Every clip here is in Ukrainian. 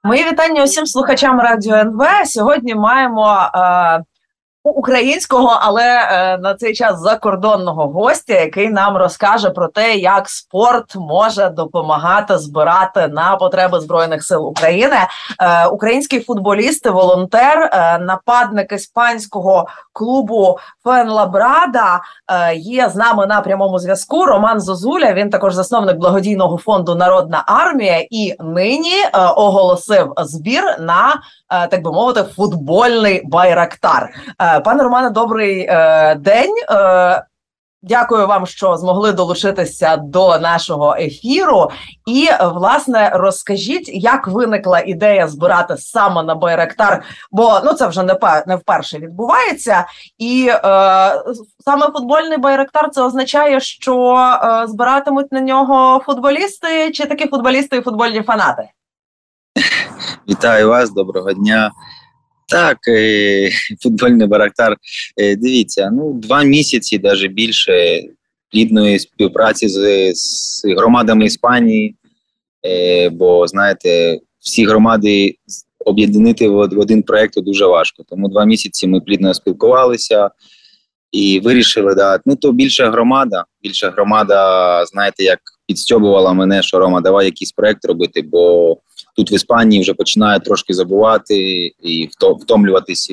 Мої вітання усім слухачам Радіо НВ. Сьогодні маємо українського, але на цей час закордонного гостя, який нам розкаже про те, як спорт може допомагати збирати на потреби Збройних сил України. Український футболіст і волонтер, нападник іспанського клубу Фуенлабрада є з нами на прямому зв'язку. Роман Зозуля, він також засновник благодійного фонду «Народна армія» і нині оголосив збір на, так би мовити, футбольний Байрактар. Пане Романе, добрий день. Дякую вам, що змогли долучитися до нашого ефіру. І, власне, розкажіть, як виникла ідея збирати саме на Байрактар, бо це вже не вперше відбувається. І саме футбольний Байрактар – це означає, що збиратимуть на нього футболісти, чи такі футболісти і футбольні фанати? Вітаю вас, доброго дня. Так, футбольний Байрактар. Дивіться, 2 місяці, навіть більше, плідної співпраці з громадами Іспанії, бо, знаєте, всі громади об'єднати в один проєкт дуже важко. Тому 2 місяці ми плідно спілкувалися і вирішили, то більша громада, знаєте, як підстьобувала мене, що Рома, давай якийсь проєкт робити, бо тут в Іспанії вже починає трошки забувати і втомлюватись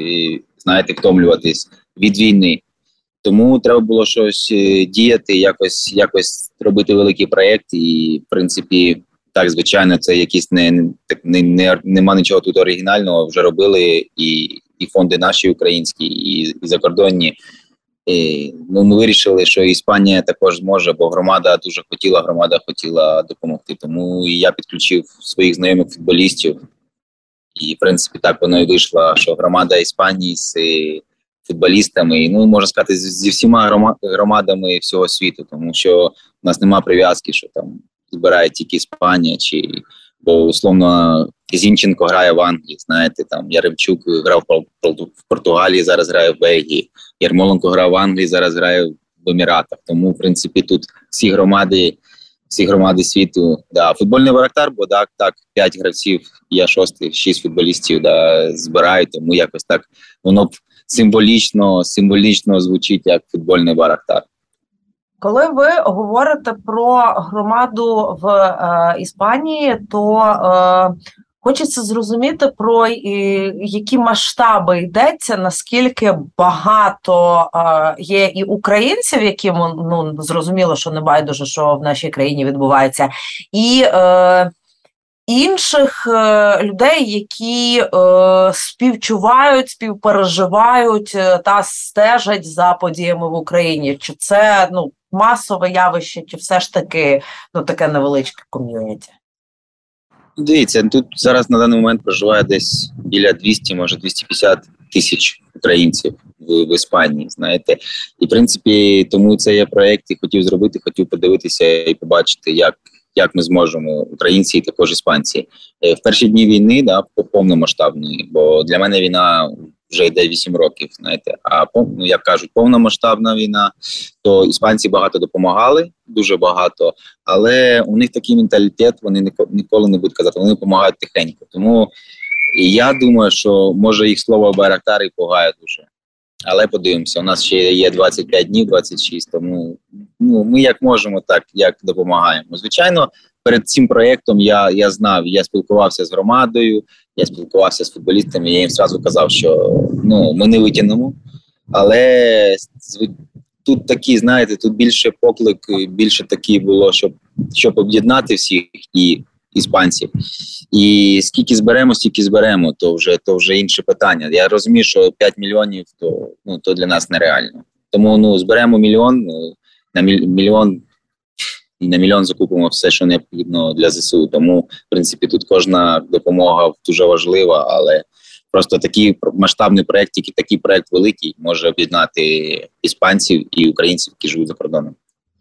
від війни. Тому треба було щось діяти, якось робити великий проєкт. І, в принципі, так, звичайно, це якісь нема нічого тут оригінального. Вже робили і фонди наші українські, і закордонні. Ми вирішили, що Іспанія також може, бо громада хотіла допомогти. Тому я підключив своїх знайомих футболістів. І, в принципі, так воно і вийшло, що громада Іспанії з футболістами, можна сказати, зі всіма громадами всього світу, тому що в нас нема прив'язки, що там збирає тільки Іспанія, бо, условно, Зінченко грає в Англії, знаєте, там Яремчук грав в Португалії, зараз грає в Бельгії, Ярмоленко грав в Англії, зараз грає в Еміратах. Тому, в принципі, тут всі громади світу. Футбольний Байрактар, бо так, 5 гравців, я 6 футболістів збирають, тому якось так воно символічно звучить як футбольний Байрактар. Коли ви говорите про громаду в Іспанії, то хочеться зрозуміти, про які масштаби йдеться, наскільки багато є і українців, яким зрозуміло, що не байдуже, що в нашій країні відбувається, і інших людей, які співчувають, співпереживають та стежать за подіями в Україні. Чи це масове явище, чи все ж таки таке невеличке ком'юніті? Дивіться, тут зараз на даний момент проживає десь біля 200, може 250 тисяч українців в Іспанії, знаєте. І, в принципі, тому це є проєкт, і хотів подивитися і побачити, як ми зможемо, українці і також іспанці. В перші дні війни, повномасштабної, бо для мене війна вже йде 8 років, знаєте. А, як кажуть, повномасштабна війна, то іспанці багато допомагали, дуже багато, але у них такий менталітет, вони ніколи не будуть казати, вони допомагають тихенько. Тому я думаю, що може їх слово Байрактар і пугає дуже. Але подивимося, у нас ще є 25 днів, 26, тому ми як можемо, так, як допомагаємо. Звичайно, перед цим проєктом я знав, я спілкувався з громадою, я спілкувався з футболістами, я їм одразу казав, що ми не витягнемо, але тут такі, знаєте, тут більше поклик, більше такі було, щоб об'єднати всіх і іспанців. І скільки зберемо, стільки зберемо, то вже інше питання. Я розумію, що 5 мільйонів, то для нас нереально. Тому зберемо мільйон, на мільйон закупимо все, що необхідно для ЗСУ. Тому, в принципі, тут кожна допомога дуже важлива, але просто такий масштабний проєкт, тільки такий проєкт великий може об'єднати іспанців і українців, які живуть за кордоном.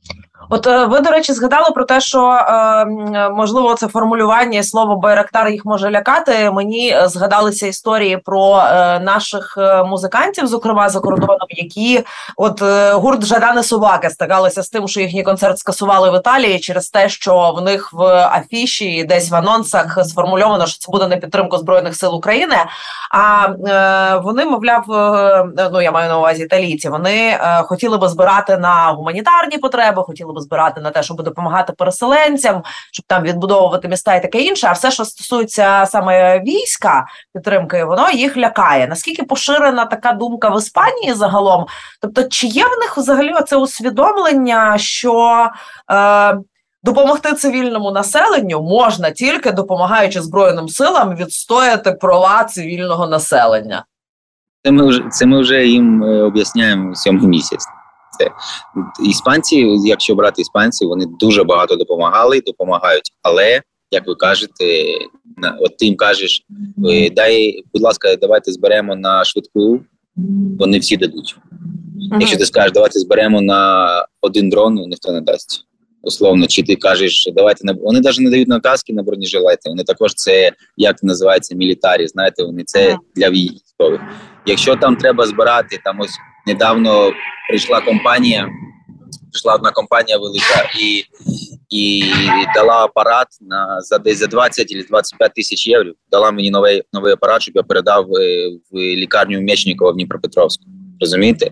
От ви, до речі, згадали про те, що, можливо, це формулювання, слово «байрактар» їх може лякати. Мені згадалися історії про наших музикантів, зокрема, за кордоном, які, гурт «Жадани Собаки» стикалися з тим, що їхній концерт скасували в Італії через те, що в них в афіші, десь в анонсах сформульовано, що це буде на підтримку Збройних сил України. А вони, мовляв, я маю на увазі італійці, вони хотіли би збирати на гуманітарні потреби, хотіли би збирати на те, щоб допомагати переселенцям, щоб там відбудовувати міста і таке інше, а все, що стосується саме війська, підтримки, воно їх лякає. Наскільки поширена така думка в Іспанії загалом? Тобто, чи є в них взагалі оце усвідомлення, що допомогти цивільному населенню можна тільки допомагаючи Збройним силам відстояти права цивільного населення? Це ми вже їм об'ясняємо 7-й місяць. Це іспанці, якщо брати іспанців, вони дуже багато допомагають, але, як ви кажете, от ти їм кажеш, будь ласка, давайте зберемо на швидку, вони всі дадуть. Якщо ти скажеш, давайте зберемо на один дрон, ніхто не дасть. Условно, чи ти кажеш, давайте вони навіть не дають на каски, на бронежилети, вони також це, як називається, мілітарі, знаєте, вони це для військових. Якщо там треба збирати, там ось недавно прийшла одна компанія велика і дала апарат десь за 20 чи 25 тисяч євро, дала мені новий апарат, щоб я передав в лікарню Мечникова в Дніпропетровську. Розумієте?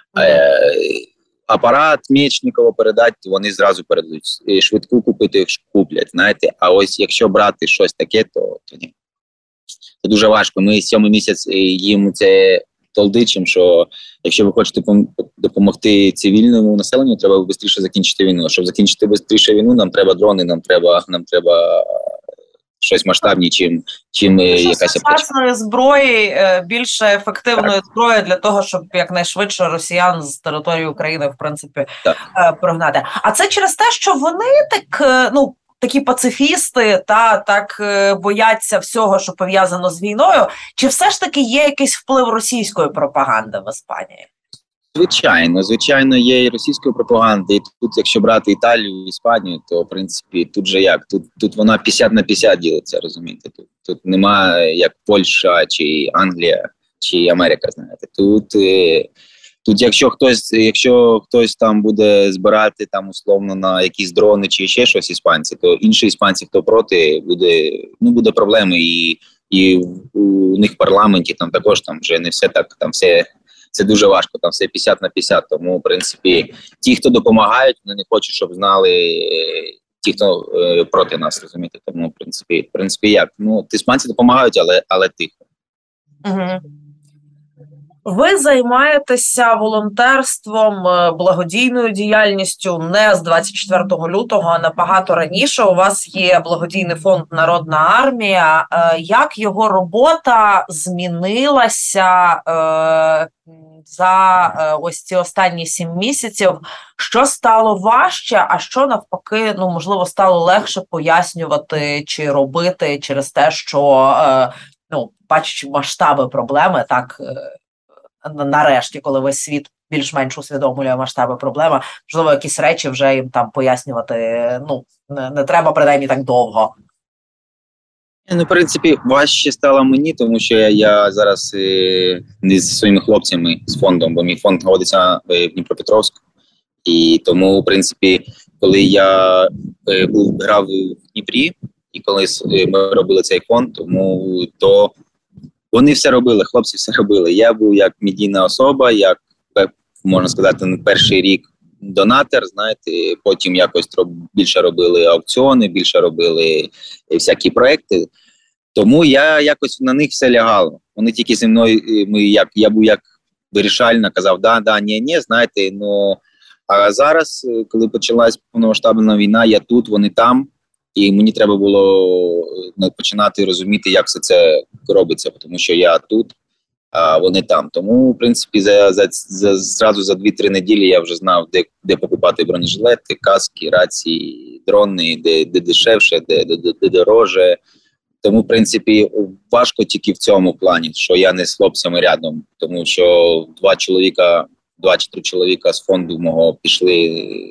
Апарат Мечникова передати, вони зразу передають. Швидку купити, куплять, знаєте. А ось якщо брати щось таке, то ні. Це дуже важко. Ми 7-й місяць їм це толдичимо, що якщо ви хочете допомогти цивільному населенню, треба швидше закінчити війну. Щоб закінчити швидше війну, нам треба дрони, нам треба щось масштабні, чим якась сучасної зброї, більше ефективної зброї для того, щоб якнайшвидше росіян з території України, в принципі, прогнати. А це через те, що вони такі пацифісти та так бояться всього, що пов'язано з війною, чи все ж таки є якийсь вплив російської пропаганди в Іспанії? Звичайно, є і російської пропаганди. І тут, якщо брати Італію, Іспанію, то, в принципі, тут же як? Тут вона 50/50 ділиться, розумієте? Тут немає як Польща, чи Англія, чи Америка, знаєте. Тут якщо хтось там буде збирати там условно на якісь дрони чи ще щось іспанці, то інші іспанці, хто проти, буде проблеми. І у них в парламенті там також там вже не все так, там все... Це дуже важко, там все 50/50, тому, в принципі, ті, хто допомагають, вони не хочуть, щоб знали ті, хто проти нас, розумієте, тому, в принципі, як? Іспанці допомагають, але тихо. Угу. Ви займаєтеся волонтерством, благодійною діяльністю не з 24 лютого, а набагато раніше. У вас є благодійний фонд «Народна армія». Як його робота змінилася за ось ці останні 7 місяців? Що стало важче, а що навпаки, можливо, стало легше пояснювати чи робити через те, що, бачачи масштаби проблеми, так, нарешті, коли весь світ більш-менш усвідомлює масштаби проблеми, можливо, якісь речі вже їм там пояснювати, не треба, принаймні, так довго. В принципі, важче стало мені, тому що я зараз не зі своїми хлопцями, з фондом, бо мій фонд знаходиться в Дніпропетровську. І тому, в принципі, коли я грав в Дніпрі, і коли ми робили цей фонд, то вони все робили, хлопці все робили. Я був як медійна особа, як, можна сказати, перший рік донатор, знаєте, потім якось більше робили аукціони, більше робили всякі проекти. Тому я якось на них все лягало. Вони тільки зі мною, я був як вирішальна, казав, да, ні, знаєте, а зараз, коли почалась повномасштабна війна, я тут, вони там, і мені треба було починати розуміти, як все це робиться, тому що я тут, а вони там. Тому, в принципі, зразу за 2-3 неділі я вже знав, де покупати бронежилети, каски, рації, дрони, де дешевше, де дороже. Тому, в принципі, важко тільки в цьому плані, що я не з хлопцями рядом, тому що 2 чи 3 чоловіка з фонду мого пішли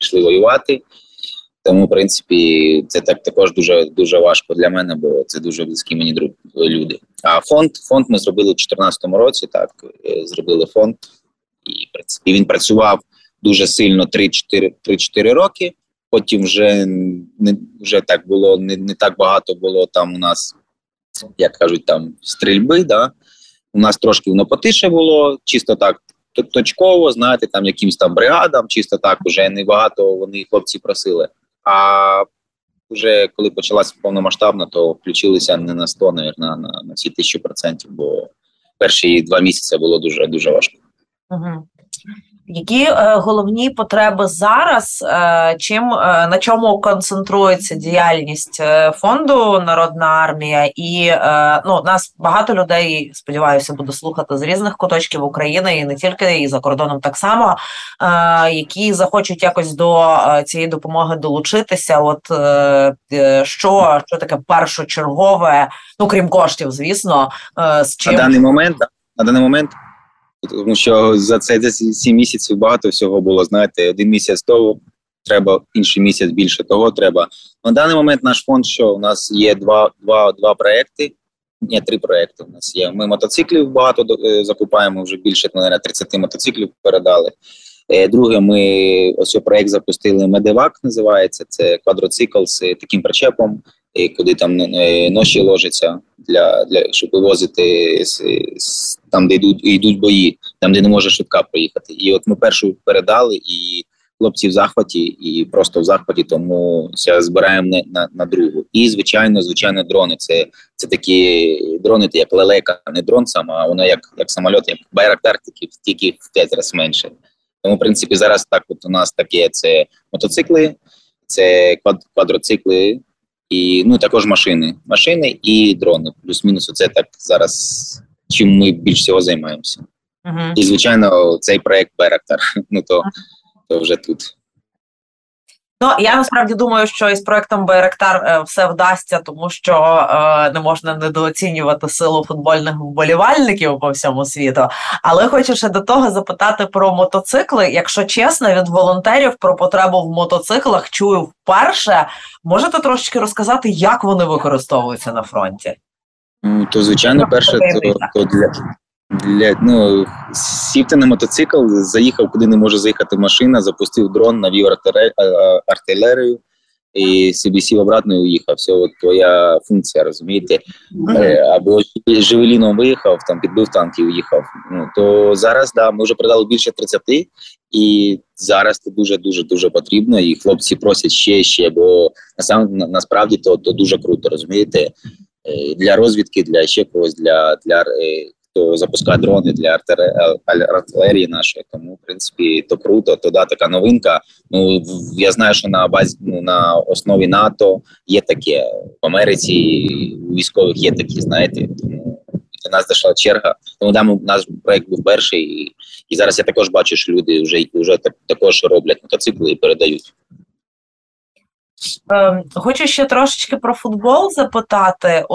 пішли воювати. Тому, в принципі, це також дуже, дуже важко для мене, бо це дуже близькі мені люди. А фонд ми зробили у 2014 році, так, зробили фонд. І, в принципі, він працював дуже сильно 3-4 роки. Потім вже так було, не так багато було там у нас, як кажуть, там стрільби, да. У нас трошки воно потише було, чисто так точково, знаєте, там якимсь там бригадам, чисто так, вже небагато вони хлопці просили. А вже коли почалася повномасштабна, то включилися не на 100, навіть, на всі 1000%, бо перші 2 місяці було дуже, дуже важко. Угу. Які головні потреби зараз, на чому концентрується діяльність фонду «Народна армія» і нас багато людей, сподіваюся, буде слухати з різних куточків України і не тільки, і за кордоном так само, які захочуть якось до цієї допомоги долучитися, що таке першочергове, крім коштів, звісно, з чим... На даний момент тому що за 7 місяців багато всього було, знаєте, 1 місяць того треба, інший місяць більше того треба. На даний момент наш фонд, що у нас є два проекти, 3 проекти у нас є. Ми мотоциклів багато закупаємо, вже більше, мабуть, 30 мотоциклів передали. Друге, ми ось проект запустили «Медевак», називається, це квадроцикл з таким причепом, куди там ноші ложаться, щоб вивозити там, де йдуть бої, там, де не може швидка проїхати. І от ми першу передали, і хлопці в захваті, і просто в захваті, тому зараз збираємо на другу. І, звичайно, дрони. Це такі дрони, як лелека, не дрон сам, а воно як самоліт, як Байрактар, тільки в 5 разів менше. Тому, в принципі, зараз так от у нас таке, це мотоцикли, це квадроцикли, і також машини і дрони. Плюс-мінус оце так зараз, чим ми більш всього займаємося. І, звичайно, цей проект Байрактар, то вже тут. Я насправді думаю, що із проектом Байрактар все вдасться, тому що не можна недооцінювати силу футбольних вболівальників по всьому світу. Але хочу ще до того запитати про мотоцикли. Якщо чесно, від волонтерів про потребу в мотоциклах чую вперше. Можете трошечки розказати, як вони використовуються на фронті? То, звичайно, перше, сів ти на мотоцикл, заїхав, куди не може заїхати машина, запустив дрон, навів артилерію і собі сів обратно і уїхав. Все, от твоя функція, розумієте? Або Жевеліном виїхав, там підбив танк і уїхав. То зараз, ми вже продали більше 30, і зараз це дуже потрібно, і хлопці просять ще, бо насправді то дуже круто, розумієте? Для розвідки, для ще когось, для хто запускає дрони, для артилерії нашої. Тому, в принципі, то круто, то така новинка. Я знаю, що на базі, на основі НАТО є таке. В Америці у військових є такі, знаєте. Тому до нас дійшла черга. Тому наш проект був перший. І зараз я також бачу, що люди вже також роблять мотоцикли і передають. Хочу ще трошечки про футбол запитати.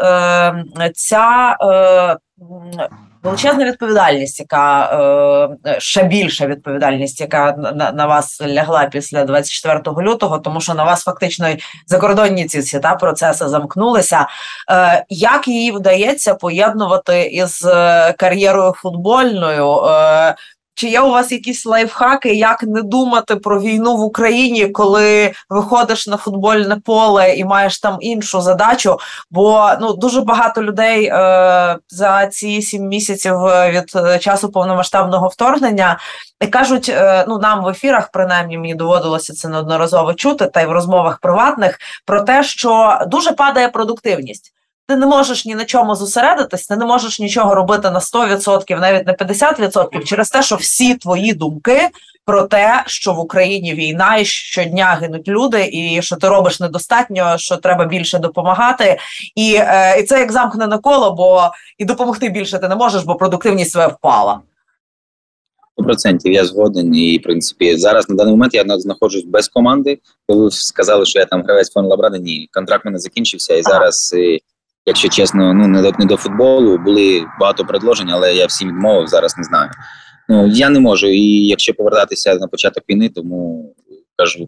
Ця величезна відповідальність, ще більша відповідальність, яка на вас лягла після 24 лютого, тому що на вас фактично закордонні ці процеси замкнулися. Як її вдається поєднувати із кар'єрою футбольною? Чи є у вас якісь лайфхаки, як не думати про війну в Україні, коли виходиш на футбольне поле і маєш там іншу задачу? Бо дуже багато людей за ці 7 місяців від часу повномасштабного вторгнення кажуть, нам в ефірах, принаймні, мені доводилося це неодноразово чути, та й в розмовах приватних, про те, що дуже падає продуктивність. Ти не можеш ні на чому зосередитись, ти не можеш нічого робити на 100%, навіть на 50%, через те, що всі твої думки про те, що в Україні війна, і щодня гинуть люди, і що ти робиш недостатньо, що треба більше допомагати. І це як замкнене коло, бо і допомогти більше ти не можеш, бо продуктивність твоя впала. 100% я згоден, і, в принципі, зараз на даний момент я знаходжусь без команди. Коли сказали, що я там гравець фон Лабрада, ні, контракт в мене закінчився, і зараз... Якщо чесно, не до футболу, були багато предложень, але я всім відмовив, зараз не знаю. Я не можу, і якщо повертатися на початок війни, тому кажу.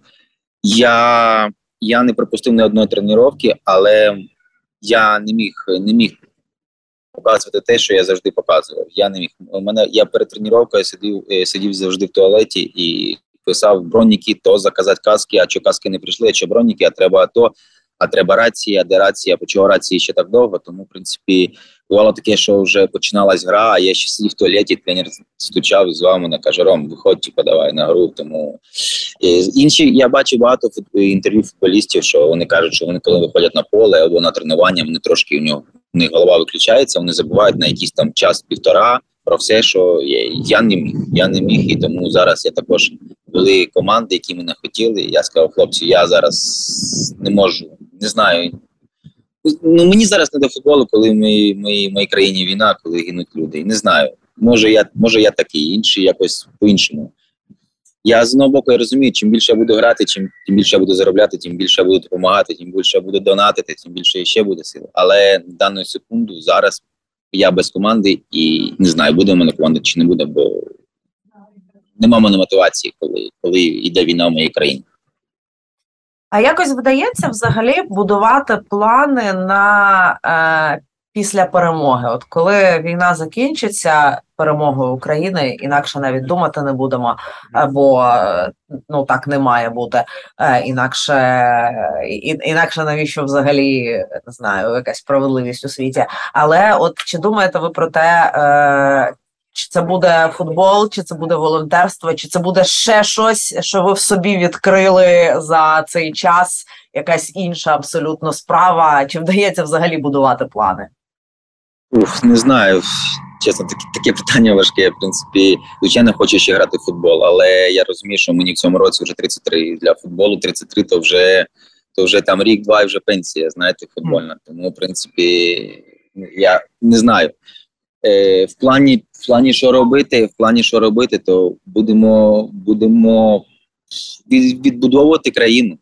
Я не пропустив ні одної тренування, але я не міг показувати те, що я завжди показував. Я не міг. Я перед тренуванням сидів завжди в туалеті і писав броніки, то заказати каски, а що каски не прийшли, а що броніки, а треба то, а треба рація, де рація, по чого рації ще так довго. Тому, в принципі, бувало таке, що вже починалась гра, а я ще сидів в туалеті, тренер стучав і звав мене, каже: Ром, виходь, давай на гру. Тому інші, я бачу багато інтерв'ю футболістів, що вони кажуть, що вони коли виходять на поле або на тренування, вони трошки у них голова виключається, вони забувають на якийсь там час-півтора про все, що я не міг, і тому зараз я також, були команди, які мене хотіли, і я сказав: хлопці, я зараз не можу, не знаю. Ну, мені зараз не до футболу, коли в моїй країні війна, коли гинуть люди. Не знаю, може я такий, інший якось по-іншому. Я з одного боку я розумію, чим більше я буду грати, тим більше я буду заробляти, тим більше я буду допомагати, тим більше я буду донатити, тим більше ще буде сил. Але в дану секунду зараз я без команди і не знаю, буде в мене команда чи не буде, бо нема в мене мотивації, коли йде війна в моїй країні. А якось вдається взагалі будувати плани на після перемоги? От коли війна закінчиться перемогою України, інакше навіть думати не будемо, бо так не має бути. Інакше навіщо взагалі, не знаю, якась справедливість у світі. Але от чи думаєте ви про те, чи це буде футбол, чи це буде волонтерство, чи це буде ще щось, що ви в собі відкрили за цей час, якась інша абсолютно справа? Чи вдається взагалі будувати плани? Не знаю. Чесно, таке питання важке. В принципі, звичайно, хочу ще грати в футбол, але я розумію, що мені в цьому році вже 33. Для футболу 33 то вже там рік-два і вже пенсія, знаєте, футбольна. Тому, в принципі, я не знаю. В плані, що робити, то будемо відбудовувати країну.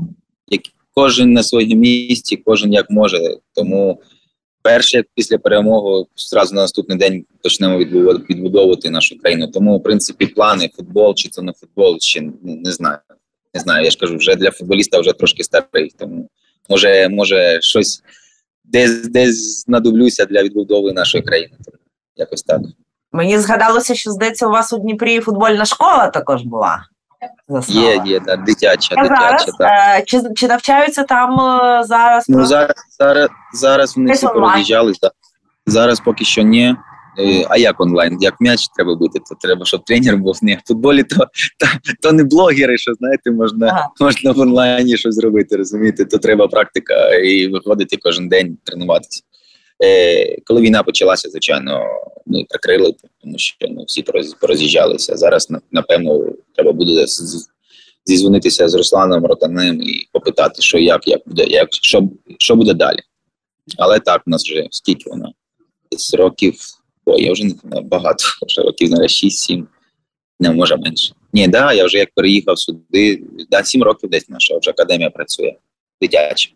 Кожен на своєму місці, кожен як може. Тому перше, після перемоги, одразу на наступний день почнемо відбудовувати нашу країну. Тому, в принципі, плани, футбол, чи це не футбол, ще не знаю. Не знаю, я ж кажу, вже для футболіста вже трошки старий. Тому може щось десь знадоблюся для відбудови нашої країни. Якось так. Мені згадалося, що, здається, у вас у Дніпрі футбольна школа також була. Є, так, дитяча. Так. Чи навчаються там зараз? Ну, зараз вони всі пороз'їжджалися. Зараз поки що ні. А як онлайн? Як м'яч треба бути, то треба, щоб тренер був. Не, в футболі то не блогери, що, знаєте, можна в онлайні щось зробити, розумієте? То треба практика і виходити кожен день тренуватися. Коли війна почалася, звичайно, ми прикрили, тому що всі пороз'їжджалися. Зараз, напевно, треба буде зізвонитися з Русланом Ротанем і попитати, як буде, що буде далі. Але так, у нас вже скільки вона? Десь років, я вже не знаю, багато, вже років, навіть 6-7, не, може менше. Ні, я вже як переїхав сюди, 7 років десь наша вже академія працює, дитяча.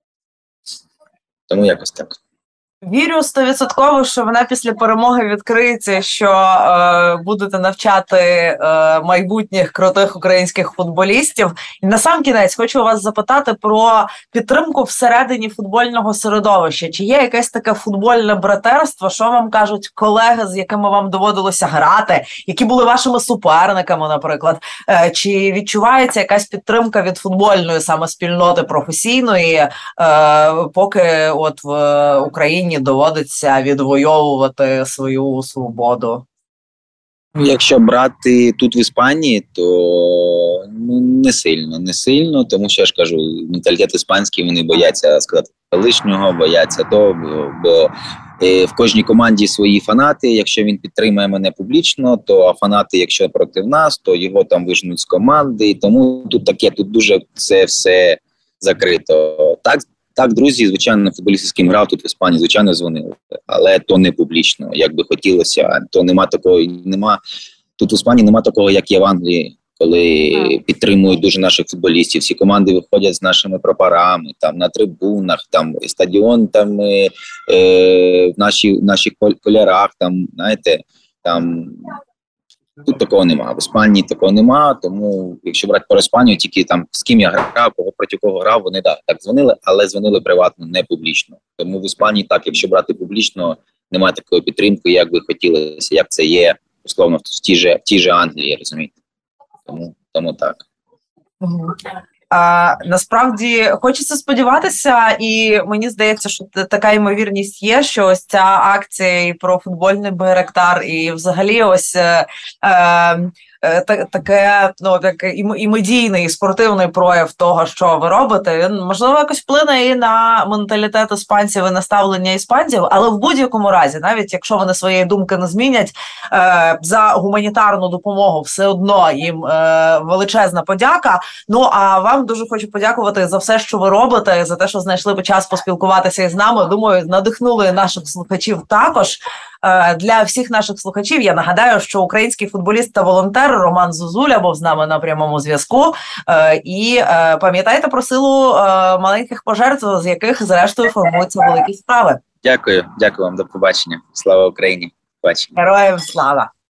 Тому якось так. Вірю 100%, що вона після перемоги відкриється, що будете навчати майбутніх крутих українських футболістів. І насамкінець хочу вас запитати про підтримку всередині футбольного середовища. Чи є якесь таке футбольне братерство, що вам кажуть колеги, з якими вам доводилося грати, які були вашими суперниками, наприклад? Чи відчувається якась підтримка від футбольної саме спільноти професійної, поки от в Україні доводиться відвоювати свою свободу? Якщо брати тут в Іспанії, то не сильно, тому що я ж кажу, менталітет іспанський, вони бояться сказати лишнього, бояться того, бо в кожній команді свої фанати. Якщо він підтримує мене публічно, то фанати, якщо проти нас, то його там вижнуть з команди. Тому тут дуже це все закрито. Так, друзі, звичайно, футболісти, з ким грав тут в Іспанії, звичайно, дзвонили, але то не публічно, як би хотілося, то тут в Іспанії нема такого, як є в Англії, коли підтримують дуже наших футболістів, всі команди виходять з нашими прапорами, там на трибунах, там стадіон там в наших кольорах, там, знаєте, там Тут такого нема. В Іспанії такого нема, тому якщо брати про Іспанію, тільки там з ким я грав, проти кого грав, вони так дзвонили, але дзвонили приватно, не публічно. Тому в Іспанії так, якщо брати публічно, немає такої підтримки, як би хотілося, як це є, условно, в тій же Англії, розумієте? Тому так. Насправді хочеться сподіватися, і мені здається, що така ймовірність є, що ось ця акція і про футбольний Байрактар, і взагалі ось таке, ну, і медійний, і спортивний прояв того, що ви робите, він, можливо, якось вплине і на менталітет іспанців, і на ставлення іспанців, але в будь-якому разі, навіть якщо вони своєї думки не змінять, за гуманітарну допомогу все одно їм величезна подяка. Ну, а вам дуже хочу подякувати за все, що ви робите, за те, що знайшли час поспілкуватися із нами. Думаю, надихнули наших слухачів також. Для всіх наших слухачів я нагадаю, що український футболіст та волонтер Роман Зозуля був з нами на прямому зв'язку. І пам'ятайте про силу маленьких пожертв, з яких, зрештою, формуються великі справи. Дякую вам, до побачення. Слава Україні. Побачення. Героям слава!